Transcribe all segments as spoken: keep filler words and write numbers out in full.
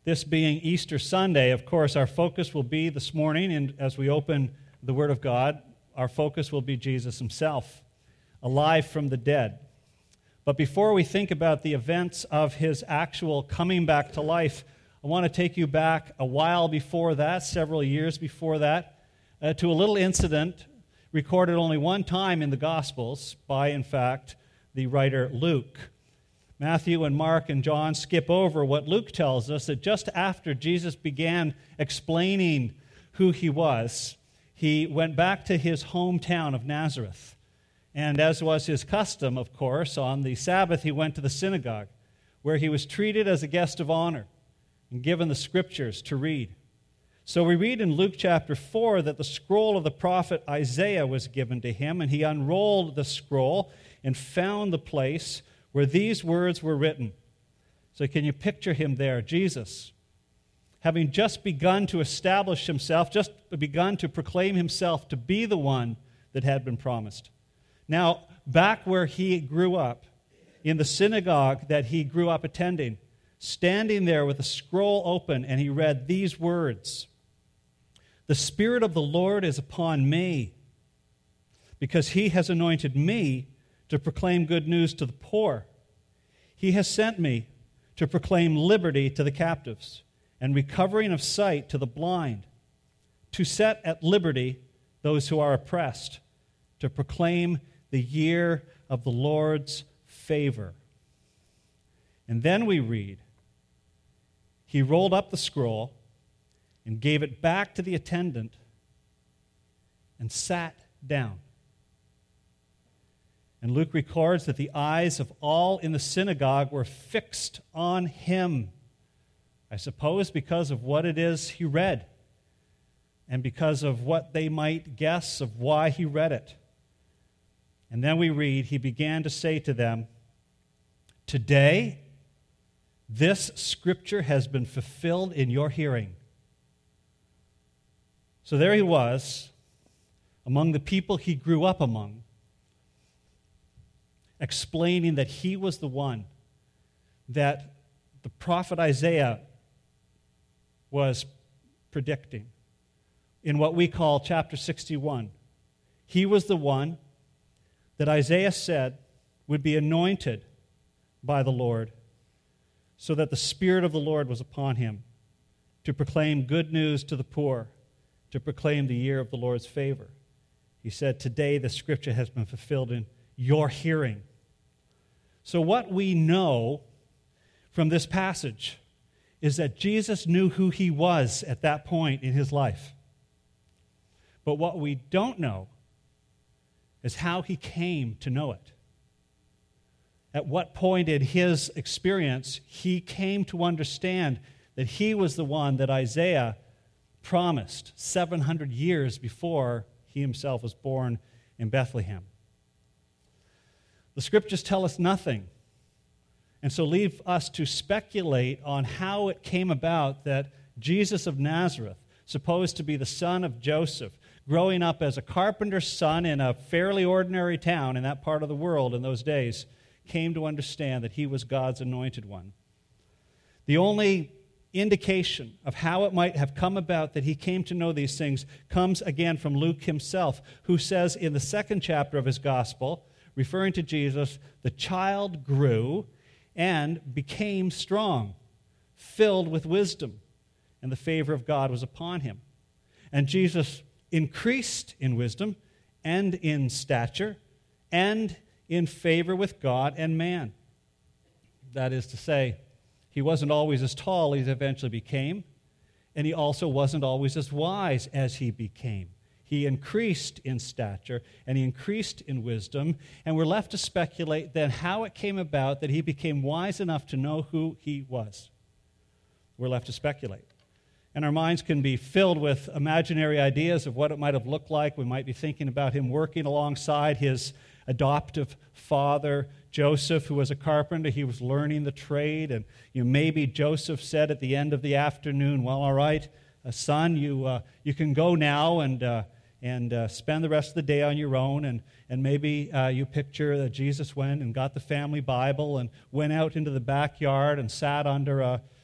This being Easter Sunday, of course, our focus will be this morning, and as we open the Word of God, our focus will be Jesus himself, alive from the dead. But before we think about the events of his actual coming back to life, I want to take you back a while before that, several years before that, uh, to a little incident recorded only one time in the Gospels by, in fact, the writer Luke. Matthew and Mark and John skip over what Luke tells us, that just after Jesus began explaining who he was, he went back to his hometown of Nazareth. And as was his custom, of course, on the Sabbath he went to the synagogue, where he was treated as a guest of honor and given the scriptures to read. So we read in Luke chapter four that the scroll of the prophet Isaiah was given to him, and he unrolled the scroll and found the place where these words were written. So can you picture him there, Jesus, having just begun to establish himself, just begun to proclaim himself to be the one that had been promised. Now, back where he grew up, in the synagogue that he grew up attending, standing there with the scroll open, and he read these words: "The Spirit of the Lord is upon me, because he has anointed me to proclaim good news to the poor. He has sent me to proclaim liberty to the captives and recovering of sight to the blind, to set at liberty those who are oppressed, to proclaim the year of the Lord's favor." And then we read, he rolled up the scroll and gave it back to the attendant and sat down. And Luke records that the eyes of all in the synagogue were fixed on him, I suppose because of what it is he read and because of what they might guess of why he read it. And then we read, he began to say to them, "Today, this scripture has been fulfilled in your hearing." So there he was, among the people he grew up among, explaining that he was the one that the prophet Isaiah was predicting in what we call chapter sixty-one. He was the one that Isaiah said would be anointed by the Lord, so that the Spirit of the Lord was upon him to proclaim good news to the poor, to proclaim the year of the Lord's favor. He said, "Today the scripture has been fulfilled in your hearing." So what we know from this passage is that Jesus knew who he was at that point in his life. But what we don't know is how he came to know it. At what point in his experience he came to understand that he was the one that Isaiah promised seven hundred years before he himself was born in Bethlehem. The scriptures tell us nothing, and so leave us to speculate on how it came about that Jesus of Nazareth, supposed to be the son of Joseph, growing up as a carpenter's son in a fairly ordinary town in that part of the world in those days, came to understand that he was God's anointed one. The only indication of how it might have come about that he came to know these things comes again from Luke himself, who says in the second chapter of his gospel, referring to Jesus, "The child grew and became strong, filled with wisdom, and the favor of God was upon him. And Jesus increased in wisdom and in stature and in favor with God and man." That is to say, he wasn't always as tall as he eventually became, and he also wasn't always as wise as he became. He increased in stature, and he increased in wisdom, and we're left to speculate then how it came about that he became wise enough to know who he was. We're left to speculate. And our minds can be filled with imaginary ideas of what it might have looked like. We might be thinking about him working alongside his adoptive father, Joseph, who was a carpenter. He was learning the trade, and you know, maybe Joseph said at the end of the afternoon, "Well, all right, uh, son, you uh, you can go now and uh, and uh, spend the rest of the day on your own." And, and maybe uh, you picture that Jesus went and got the family Bible and went out into the backyard and sat under a,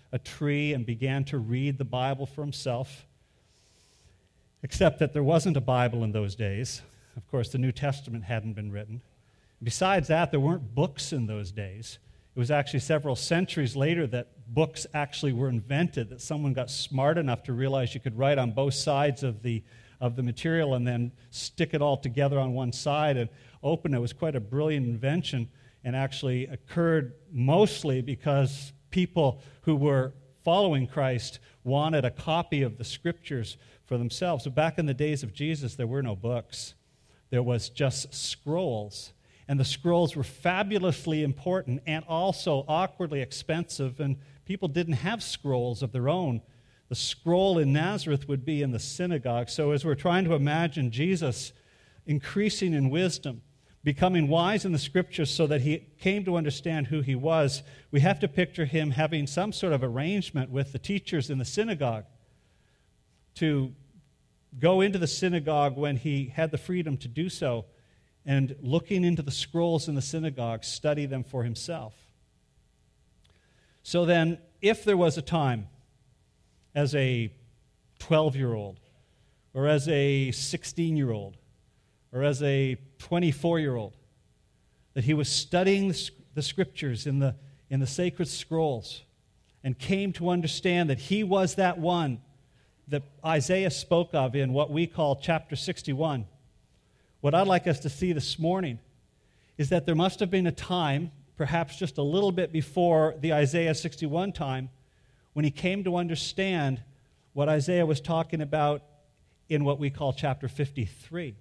a tree and began to read the Bible for himself, except that there wasn't a Bible in those days. Of course, the New Testament hadn't been written. Besides that, there weren't books in those days. It was actually several centuries later that books actually were invented, that someone got smart enough to realize you could write on both sides of the of the material and then stick it all together on one side and open it. It was quite a brilliant invention, and actually occurred mostly because people who were following Christ wanted a copy of the Scriptures for themselves. So back in the days of Jesus, there were no books. There was just scrolls. And the scrolls were fabulously important and also awkwardly expensive, and people didn't have scrolls of their own. The scroll in Nazareth would be in the synagogue. So as we're trying to imagine Jesus increasing in wisdom, becoming wise in the Scriptures so that he came to understand who he was, we have to picture him having some sort of arrangement with the teachers in the synagogue to go into the synagogue when he had the freedom to do so, and looking into the scrolls in the synagogue, study them for himself. So then, if there was a time as a twelve-year-old, or as a sixteen-year-old, or as a twenty-four-year-old, that he was studying the, the Scriptures in the, in the sacred scrolls and came to understand that he was that one that Isaiah spoke of in what we call chapter sixty-one. What I'd like us to see this morning is that there must have been a time, perhaps just a little bit before the Isaiah sixty-one time, when he came to understand what Isaiah was talking about in what we call chapter fifty-three.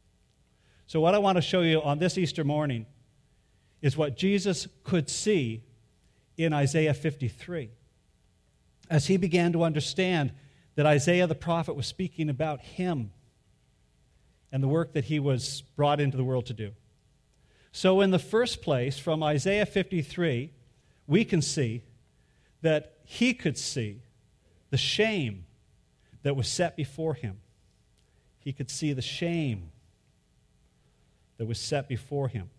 So what I want to show you on this Easter morning is what Jesus could see in Isaiah fifty-three. As he began to understand that Isaiah the prophet was speaking about him and the work that he was brought into the world to do. So in the first place, from Isaiah fifty-three, we can see that he could see the shame that was set before him. He could see the shame that was set before him.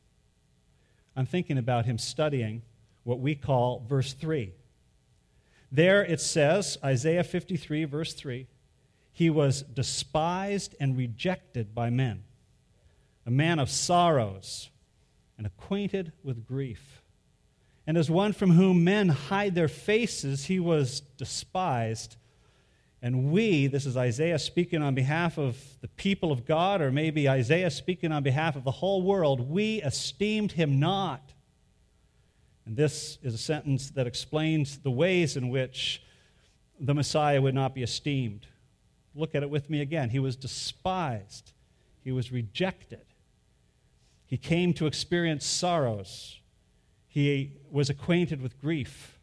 I'm thinking about him studying what we call verse three. There it says, Isaiah fifty-three, verse three, he was despised and rejected by men, a man of sorrows and acquainted with grief. And as one from whom men hide their faces, he was despised. And we, this is Isaiah speaking on behalf of the people of God, or maybe Isaiah speaking on behalf of the whole world, we esteemed him not. And this is a sentence that explains the ways in which the Messiah would not be esteemed. Look at it with me again. He was despised. He was rejected. He came to experience sorrows. He was acquainted with grief.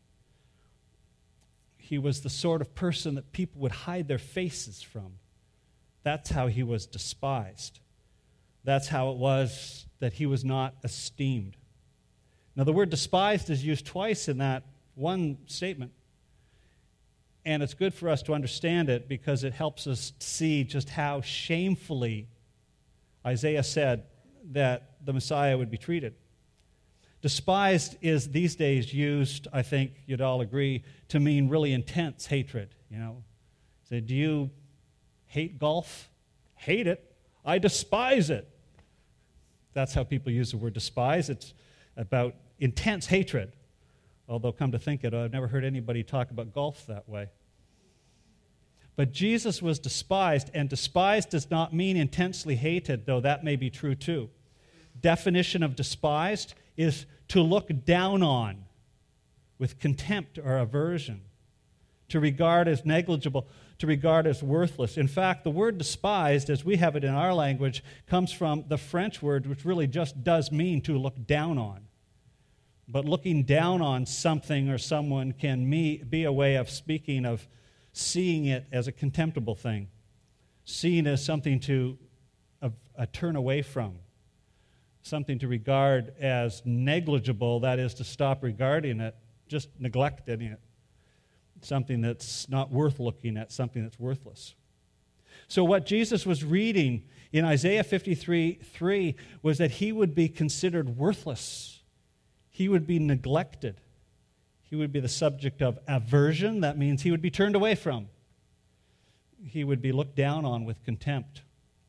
He was the sort of person that people would hide their faces from. That's how he was despised. That's how it was that he was not esteemed. Now, the word despised is used twice in that one statement. And it's good for us to understand it because it helps us see just how shamefully Isaiah said that the Messiah would be treated. Despised is these days used, I think you'd all agree, to mean really intense hatred. You know, say, do you hate golf? Hate it. I despise it. That's how people use the word despise. It's about intense hatred. Although, come to think of it, I've never heard anybody talk about golf that way. But Jesus was despised, and despised does not mean intensely hated, though that may be true too. Definition of despised is to look down on with contempt or aversion, to regard as negligible, to regard as worthless. In fact, the word despised, as we have it in our language, comes from the French word, which really just does mean to look down on. But looking down on something or someone can be a way of speaking of seeing it as a contemptible thing, seeing as something to uh, uh, turn away from, something to regard as negligible, that is, to stop regarding it, just neglecting it, something that's not worth looking at, something that's worthless. So what Jesus was reading in Isaiah fifty-three three was that he would be considered worthless. He would be neglected. He would be the subject of aversion. That means he would be turned away from. He would be looked down on with contempt.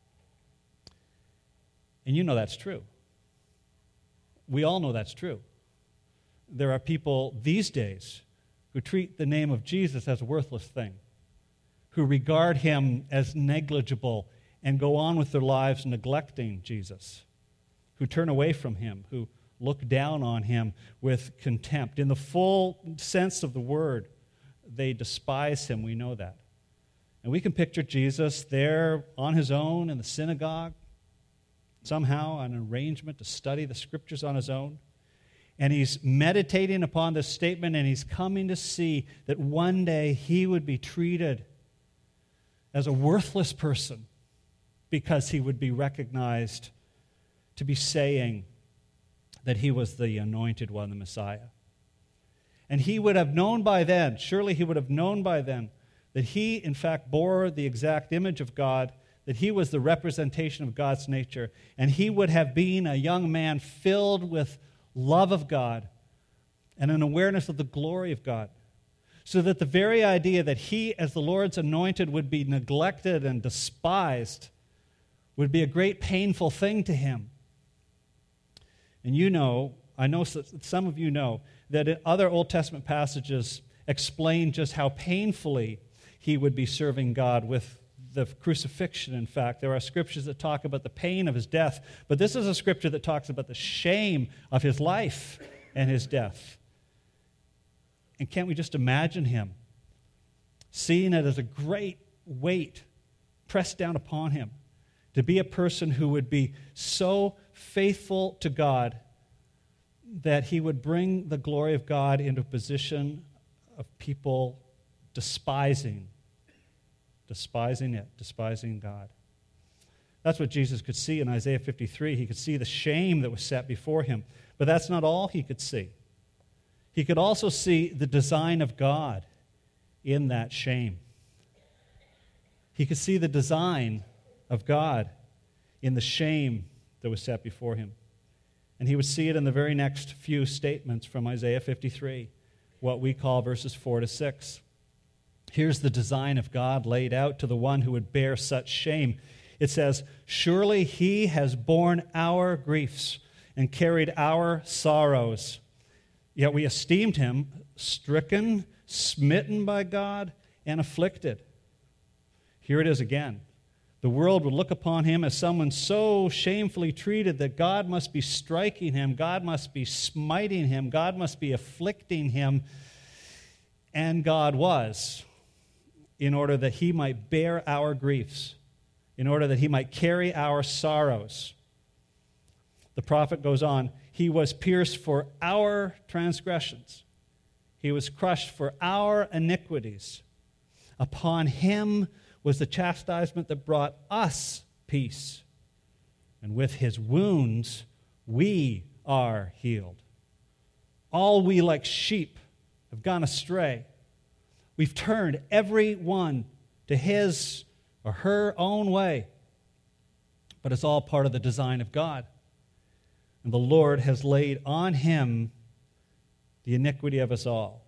And you know that's true. We all know that's true. There are people these days who treat the name of Jesus as a worthless thing, who regard him as negligible and go on with their lives neglecting Jesus, who turn away from him, who look down on him with contempt. In the full sense of the word, they despise him. We know that. And we can picture Jesus there on his own in the synagogue, somehow an arrangement to study the scriptures on his own. And he's meditating upon this statement, and he's coming to see that one day he would be treated as a worthless person because he would be recognized to be saying that he was the anointed one, the Messiah. And he would have known by then, surely he would have known by then, that he, in fact, bore the exact image of God, that he was the representation of God's nature, and he would have been a young man filled with love of God and an awareness of the glory of God, so that the very idea that he, as the Lord's anointed, would be neglected and despised would be a great painful thing to him. And you know, I know some of you know, that other Old Testament passages explain just how painfully he would be serving God with the crucifixion. In fact, there are scriptures that talk about the pain of his death, but this is a scripture that talks about the shame of his life and his death. And can't we just imagine him seeing it as a great weight pressed down upon him, to be a person who would be so faithful to God that he would bring the glory of God into a position of people despising, despising it, despising God. That's what Jesus could see in Isaiah fifty-three. He could see the shame that was set before him. But that's not all he could see. He could also see the design of God in that shame. He could see the design of God in the shame that was set before him. And he would see it in the very next few statements from Isaiah fifty-three, what we call verses four to six. Here's the design of God laid out to the one who would bear such shame. It says, "Surely he has borne our griefs and carried our sorrows. Yet we esteemed him stricken, smitten by God, and afflicted." Here it is again. The world would look upon him as someone so shamefully treated that God must be striking him, God must be smiting him, God must be afflicting him, and God was, in order that he might bear our griefs, in order that he might carry our sorrows. The prophet goes on, "He was pierced for our transgressions. He was crushed for our iniquities. Upon him was the chastisement that brought us peace. And with his wounds we are healed. All we like sheep have gone astray. We've turned every one to his or her own way. But it's all part of the design of God. And the Lord has laid on him the iniquity of us all."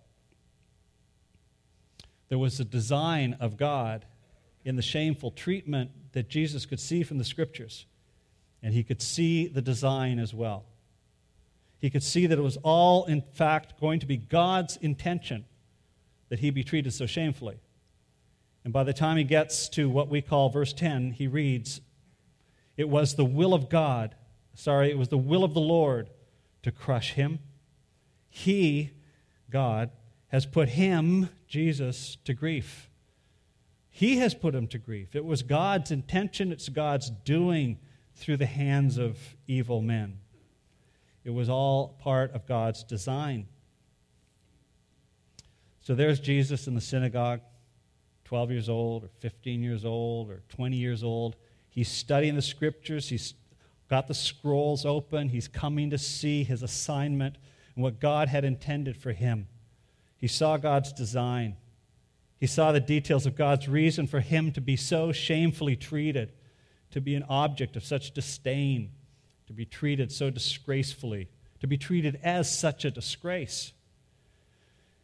There was a design of God in the shameful treatment that Jesus could see from the Scriptures. And he could see the design as well. He could see that it was all, in fact, going to be God's intention that he be treated so shamefully. And by the time he gets to what we call verse ten, he reads, "It was the will of God, sorry, it was the will of the Lord to crush him. He, God, has put him, Jesus, to grief." He has put him to grief. It was God's intention, it's God's doing through the hands of evil men. It was all part of God's design. So there's Jesus in the synagogue, twelve years old, or fifteen years old, or twenty years old. He's studying the Scriptures. He's got the scrolls open. He's coming to see his assignment and what God had intended for him. He saw God's design. He saw the details of God's reason for him to be so shamefully treated, to be an object of such disdain, to be treated so disgracefully, to be treated as such a disgrace.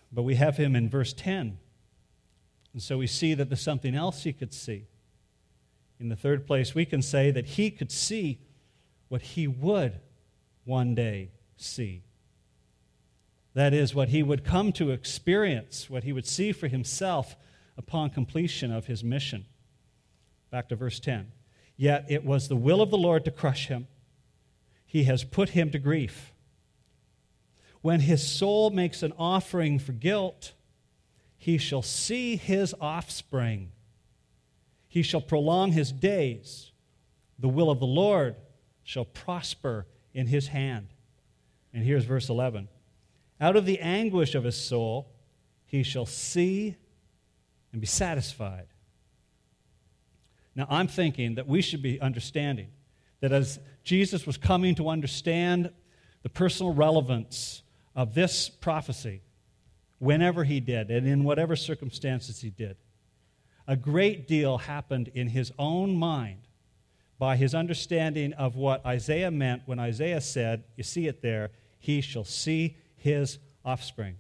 But we have him in verse ten. And so we see that there's something else he could see. In the third place, we can say that he could see what he would one day see. That is, what he would come to experience, what he would see for himself upon completion of his mission. Back to verse ten. Yet it was the will of the Lord to crush him. He has put him to grief. When his soul makes an offering for guilt, he shall see his offspring. He shall prolong his days. The will of the Lord shall prosper in his hand. And here's verse eleven. Out of the anguish of his soul, he shall see and be satisfied. Now, I'm thinking that we should be understanding that as Jesus was coming to understand the personal relevance of this prophecy, whenever he did and in whatever circumstances he did, a great deal happened in his own mind by his understanding of what Isaiah meant when Isaiah said, you see it there, he shall see his offspring.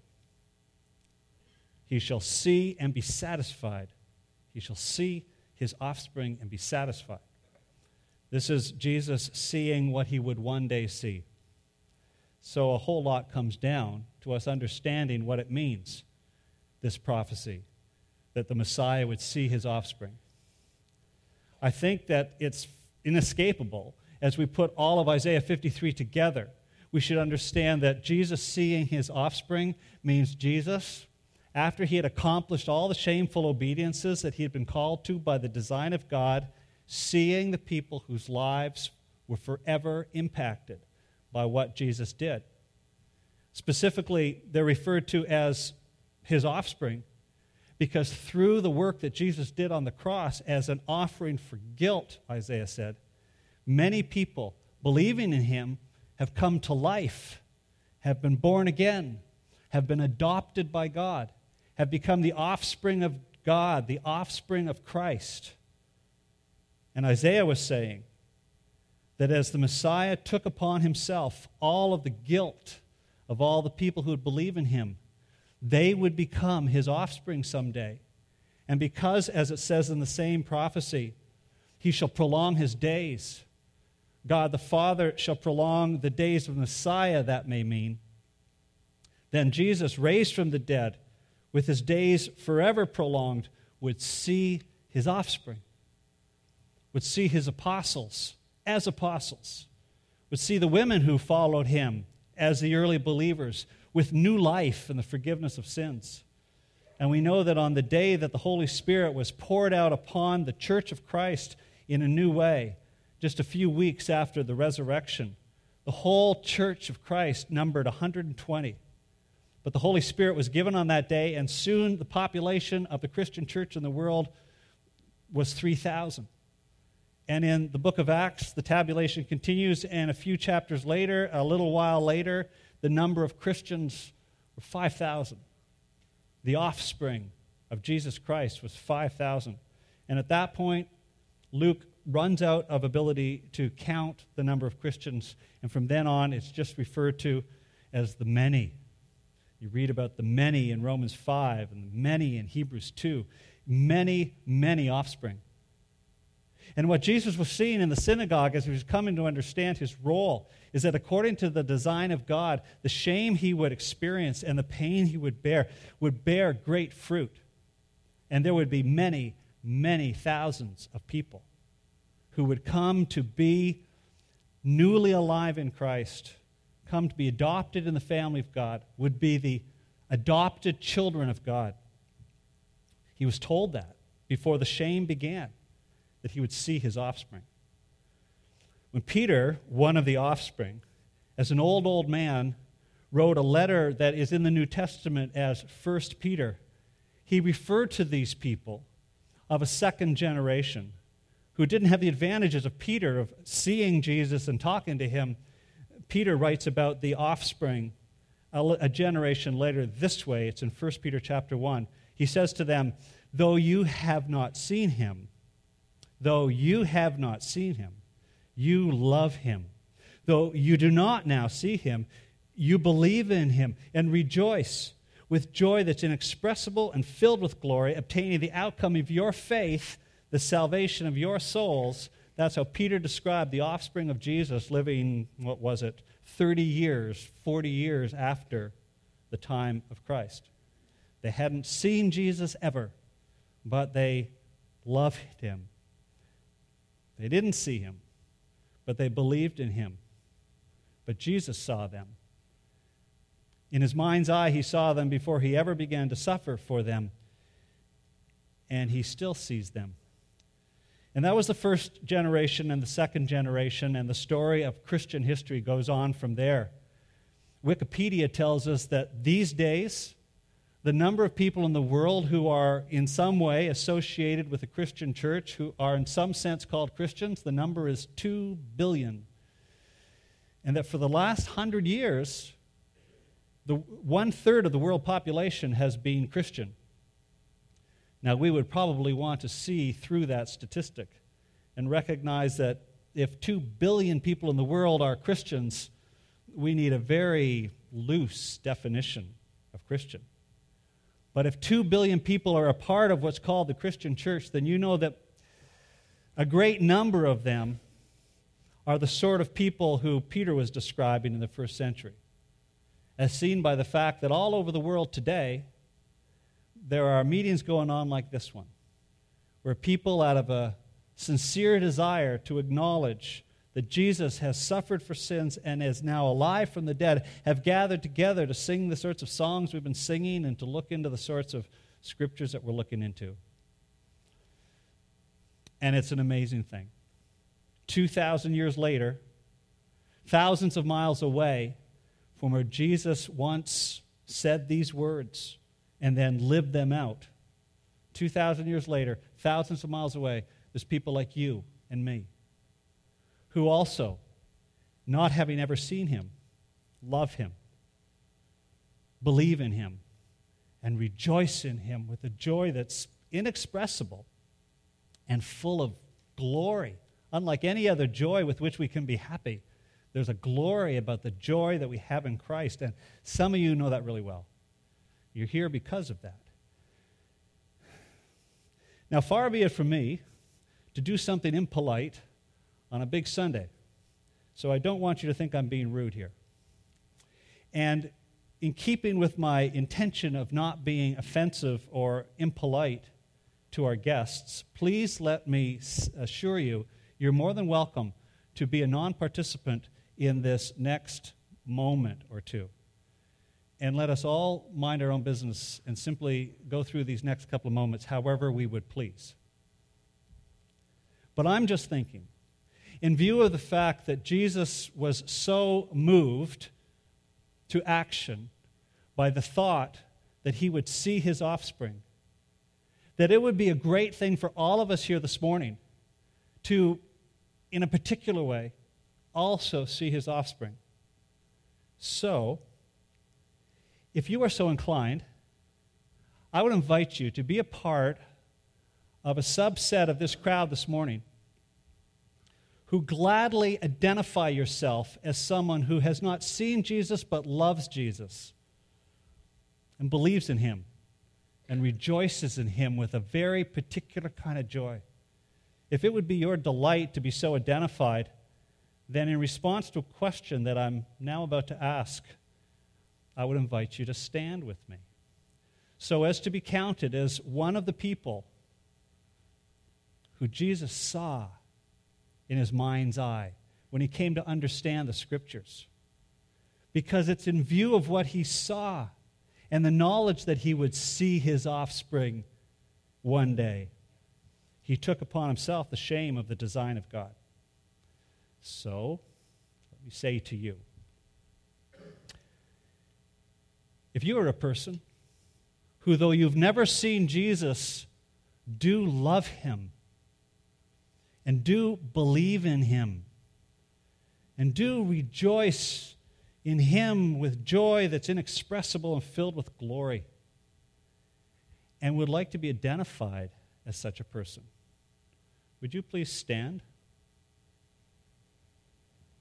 He shall see and be satisfied. He shall see his offspring and be satisfied. This is Jesus seeing what he would one day see. So a whole lot comes down to us understanding what it means, this prophecy, that the Messiah would see his offspring. I think that it's inescapable as we put all of Isaiah fifty-three together. We should understand that Jesus seeing his offspring means Jesus, after he had accomplished all the shameful obediences that he had been called to by the design of God, seeing the people whose lives were forever impacted by what Jesus did. Specifically, they're referred to as his offspring because through the work that Jesus did on the cross as an offering for guilt, Isaiah said, many people believing in him have come to life, have been born again, have been adopted by God, have become the offspring of God, the offspring of Christ. And Isaiah was saying that as the Messiah took upon himself all of the guilt of all the people who would believe in him, they would become his offspring someday. And because, as it says in the same prophecy, he shall prolong his days, God the Father shall prolong the days of Messiah, that may mean, then Jesus, raised from the dead, with his days forever prolonged, would see his offspring, would see his apostles as apostles, would see the women who followed him as the early believers with new life and the forgiveness of sins. And we know that on the day that the Holy Spirit was poured out upon the church of Christ in a new way, just a few weeks after the resurrection, the whole church of Christ numbered one hundred twenty. But the Holy Spirit was given on that day, and soon the population of the Christian church in the world was three thousand. And in the book of Acts, the tabulation continues, and a few chapters later, a little while later, the number of Christians were five thousand. The offspring of Jesus Christ was five thousand. And at that point, Luke runs out of ability to count the number of Christians, and from then on, it's just referred to as the many. You read about the many in Romans five and the many in Hebrews two. Many, many offspring. And what Jesus was seeing in the synagogue as he was coming to understand his role is that according to the design of God, the shame he would experience and the pain he would bear would bear great fruit. And there would be many, many thousands of people who would come to be newly alive in Christ, come to be adopted in the family of God, would be the adopted children of God. He was told that before the shame began, that he would see his offspring. When Peter, one of the offspring, as an old, old man, wrote a letter that is in the New Testament as First Peter, he referred to these people of a second generation who didn't have the advantages of Peter of seeing Jesus and talking to him. Peter writes about the offspring a generation later this way. It's in First Peter chapter one. He says to them, though you have not seen him, though you have not seen him, you love him. Though you do not now see him, you believe in him and rejoice with joy that's inexpressible and filled with glory, obtaining the outcome of your faith, the salvation of your souls. That's how Peter described the offspring of Jesus living, what was it, thirty years, forty years after the time of Christ. They hadn't seen Jesus ever, but they loved him. They didn't see him, but they believed in him. But Jesus saw them. In his mind's eye, he saw them before he ever began to suffer for them, and he still sees them. And that was the first generation and the second generation, and the story of Christian history goes on from there. Wikipedia tells us that these days, the number of people in the world who are in some way associated with the Christian church, who are in some sense called Christians, the number is two billion. And that for the last hundred years, the one-third of the world population has been Christian. Now, we would probably want to see through that statistic and recognize that if two billion people in the world are Christians, we need a very loose definition of Christian. But if two billion people are a part of what's called the Christian church, then you know that a great number of them are the sort of people who Peter was describing in the first century, as seen by the fact that all over the world today, there are meetings going on like this one, where people, out of a sincere desire to acknowledge that Jesus has suffered for sins and is now alive from the dead, have gathered together to sing the sorts of songs we've been singing and to look into the sorts of scriptures that we're looking into. And it's an amazing thing. two thousand years later, thousands of miles away from where Jesus once said these words and then lived them out, two thousand years later, thousands of miles away, there's people like you and me who also, not having ever seen him, love him, believe in him, and rejoice in him with a joy that's inexpressible and full of glory. Unlike any other joy with which we can be happy, there's a glory about the joy that we have in Christ, and some of you know that really well. You're here because of that. Now, far be it from me to do something impolite on a big Sunday, so I don't want you to think I'm being rude here. And in keeping with my intention of not being offensive or impolite to our guests, please let me assure you, you're more than welcome to be a non-participant in this next moment or two. And let us all mind our own business and simply go through these next couple of moments however we would please. But I'm just thinking, in view of the fact that Jesus was so moved to action by the thought that he would see his offspring, that it would be a great thing for all of us here this morning to, in a particular way, also see his offspring. So, if you are so inclined, I would invite you to be a part of a subset of this crowd this morning who gladly identify yourself as someone who has not seen Jesus but loves Jesus and believes in him and rejoices in him with a very particular kind of joy. If it would be your delight to be so identified, then in response to a question that I'm now about to ask, I would invite you to stand with me so as to be counted as one of the people who Jesus saw in his mind's eye when he came to understand the Scriptures. Because it's in view of what he saw and the knowledge that he would see his offspring one day, he took upon himself the shame of the design of God. So, let me say to you, if you are a person who, though you've never seen Jesus, do love him and do believe in him and do rejoice in him with joy that's inexpressible and filled with glory, and would like to be identified as such a person, would you please stand?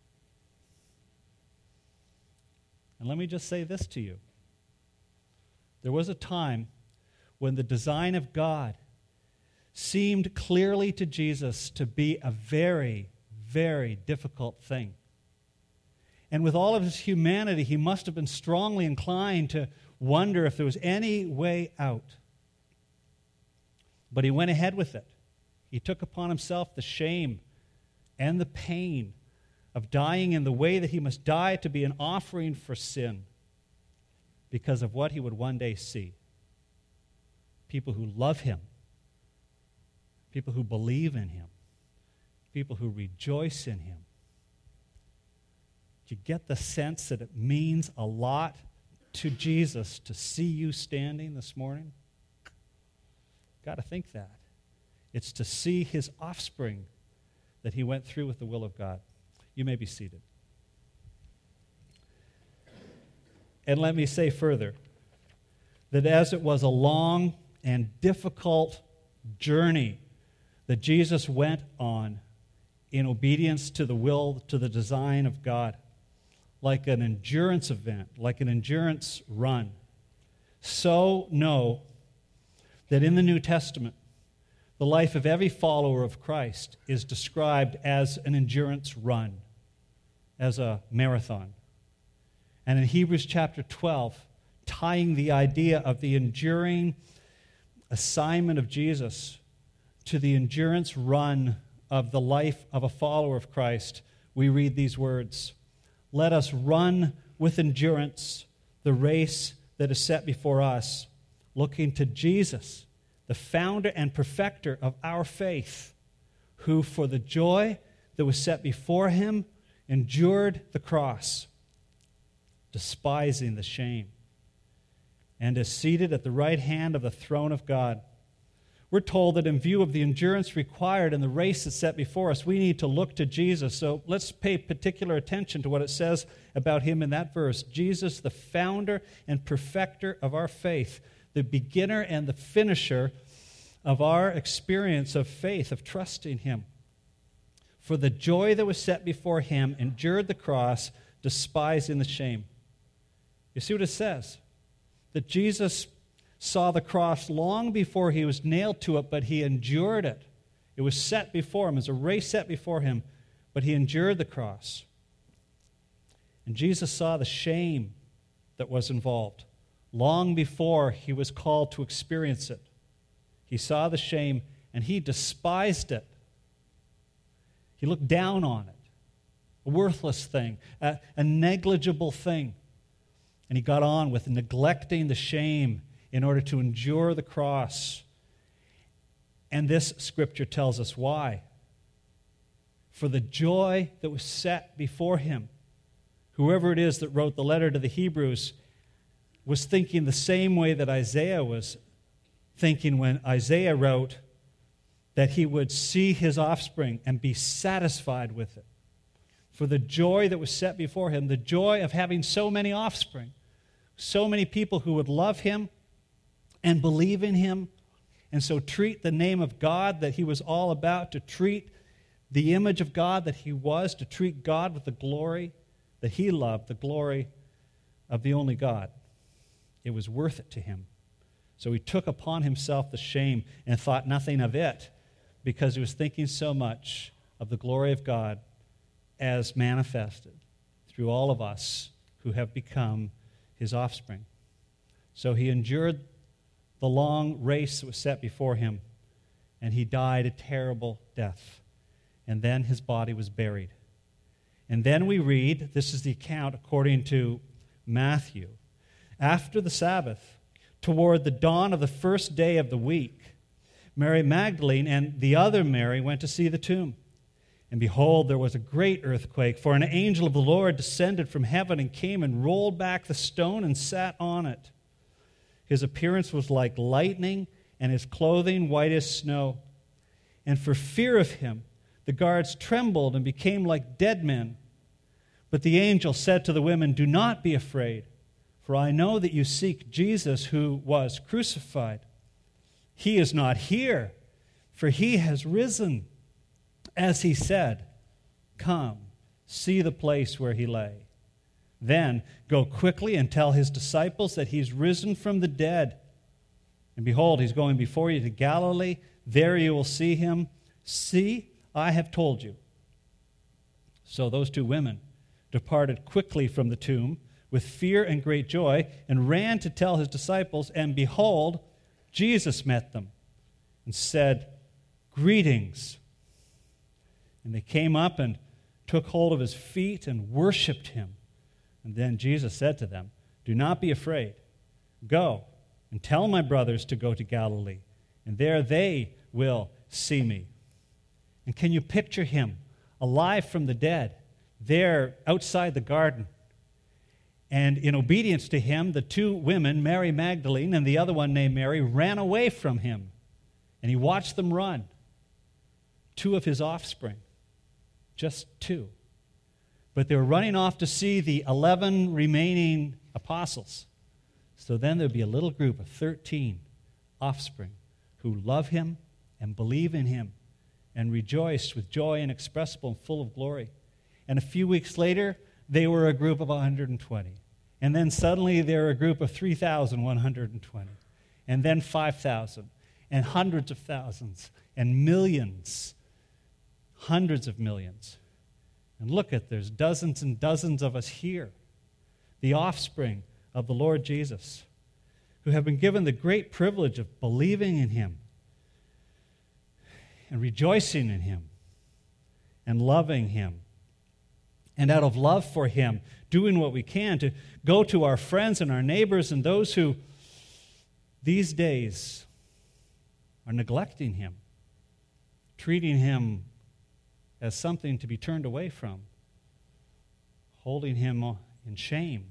And let me just say this to you. There was a time when the design of God seemed clearly to Jesus to be a very, very difficult thing. And with all of his humanity, he must have been strongly inclined to wonder if there was any way out. But he went ahead with it. He took upon himself the shame and the pain of dying in the way that he must die to be an offering for sin because of what he would one day see. People who love him, people who believe in him, people who rejoice in him. Do you get the sense that it means a lot to Jesus to see you standing this morning? Got to think that. It's to see his offspring that he went through with the will of God. You may be seated. And let me say further that as it was a long and difficult journey that Jesus went on in obedience to the will, to the design of God, like an endurance event, like an endurance run, so know that in the New Testament, the life of every follower of Christ is described as an endurance run, as a marathon. And in Hebrews chapter twelve, tying the idea of the enduring assignment of Jesus to the endurance run of the life of a follower of Christ, we read these words: "Let us run with endurance the race that is set before us, looking to Jesus, the founder and perfecter of our faith, who for the joy that was set before him endured the cross, despising the shame, and is seated at the right hand of the throne of God." We're told that in view of the endurance required in the race that's set before us, we need to look to Jesus. So let's pay particular attention to what it says about him in that verse. Jesus, the founder and perfecter of our faith, the beginner and the finisher of our experience of faith, of trusting him. For the joy that was set before him endured the cross, despising the shame. You see what it says? That Jesus saw the cross long before he was nailed to it, but he endured it. It was set before him, as a race set before him, but he endured the cross. And Jesus saw the shame that was involved long before he was called to experience it. He saw the shame and he despised it. He looked down on it, a worthless thing, a, a negligible thing. And he got on with neglecting the shame in order to endure the cross. And this scripture tells us why. For the joy that was set before him, whoever it is that wrote the letter to the Hebrews was thinking the same way that Isaiah was thinking when Isaiah wrote that he would see his offspring and be satisfied with it. For the joy that was set before him, the joy of having so many offspring, so many people who would love him and believe in him, and so treat the name of God that he was all about, to treat the image of God that he was, to treat God with the glory that he loved, the glory of the only God. It was worth it to him. So he took upon himself the shame and thought nothing of it, because he was thinking so much of the glory of God as manifested through all of us who have become his offspring. So he endured the long race that was set before him, and he died a terrible death. And then his body was buried. And then we read, this is the account according to Matthew, after the Sabbath, toward the dawn of the first day of the week, Mary Magdalene and the other Mary went to see the tomb. And behold, there was a great earthquake, for an angel of the Lord descended from heaven and came and rolled back the stone and sat on it. His appearance was like lightning, and his clothing white as snow. And for fear of him, the guards trembled and became like dead men. But the angel said to the women, "Do not be afraid, for I know that you seek Jesus who was crucified. He is not here, for he has risen, as he said. Come, see the place where he lay. Then go quickly and tell his disciples that he's risen from the dead. And behold, he's going before you to Galilee. There you will see him. See, I have told you." So those two women departed quickly from the tomb with fear and great joy, and ran to tell his disciples, and behold, Jesus met them and said, "Greetings." And they came up and took hold of his feet and worshipped him. And then Jesus said to them, "Do not be afraid. Go and tell my brothers to go to Galilee, and there they will see me." And can you picture him alive from the dead, there outside the garden? And in obedience to him, the two women, Mary Magdalene and the other one named Mary, ran away from him. And he watched them run. Two of his offspring. Just two. But they were running off to see the eleven remaining apostles. So then there'd be a little group of thirteen offspring who love him and believe in him and rejoice with joy inexpressible and full of glory. And a few weeks later, they were a group of one hundred twenty. And then suddenly they were a group of three thousand one hundred twenty. And then five thousand. And hundreds of thousands. And millions. Hundreds of millions. And look at, there's dozens and dozens of us here. The offspring of the Lord Jesus, who have been given the great privilege of believing in him and rejoicing in him and loving him. And out of love for him, doing what we can to go to our friends and our neighbors and those who these days are neglecting him, treating him as something to be turned away from, holding him in shame,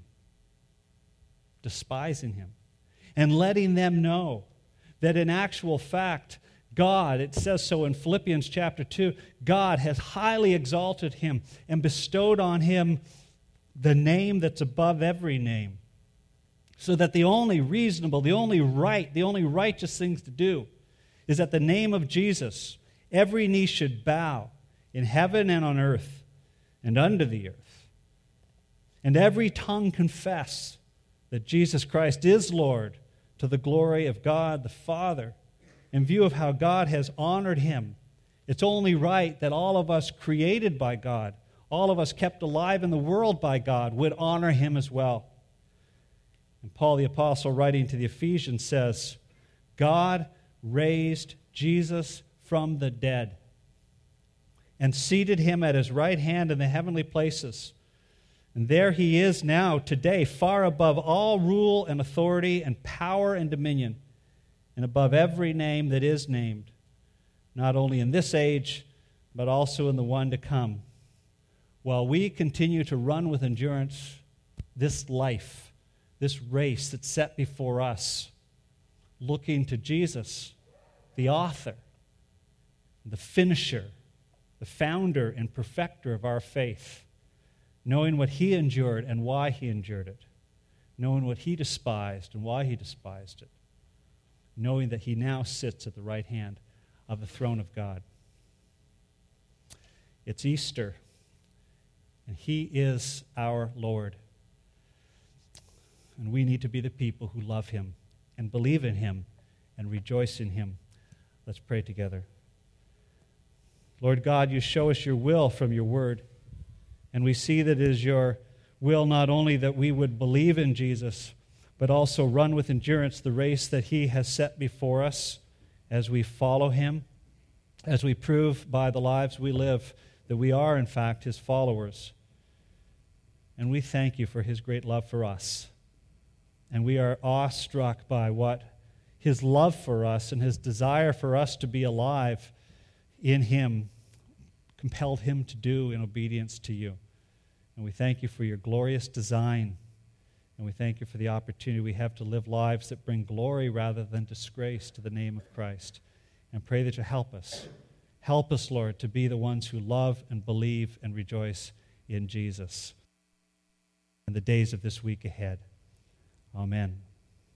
despising him, and letting them know that in actual fact, God, it says so in Philippians chapter two, God has highly exalted him and bestowed on him the name that's above every name, so that the only reasonable, the only right, the only righteous things to do is that the name of Jesus, every knee should bow in heaven and on earth and under the earth, and every tongue confess that Jesus Christ is Lord, to the glory of God the Father. In view of how God has honored him, it's only right that all of us created by God, all of us kept alive in the world by God, would honor him as well. And Paul the Apostle, writing to the Ephesians, says, God raised Jesus from the dead and seated him at his right hand in the heavenly places. And there he is now, today, far above all rule and authority and power and dominion, and above every name that is named, not only in this age, but also in the one to come. While we continue to run with endurance this life, this race that's set before us, looking to Jesus, the author, the finisher, the founder and perfecter of our faith, knowing what he endured and why he endured it, knowing what he despised and why he despised it, knowing that he now sits at the right hand of the throne of God. It's Easter, and he is our Lord. And we need to be the people who love him and believe in him and rejoice in him. Let's pray together. Lord God, you show us your will from your word, and we see that it is your will not only that we would believe in Jesus, but also run with endurance the race that he has set before us as we follow him, as we prove by the lives we live that we are, in fact, his followers. And we thank you for his great love for us. And we are awestruck by what his love for us and his desire for us to be alive in him compelled him to do in obedience to you. And we thank you for your glorious design. And we thank you for the opportunity we have to live lives that bring glory rather than disgrace to the name of Christ. And pray that you help us. Help us, Lord, to be the ones who love and believe and rejoice in Jesus in the days of this week ahead. Amen.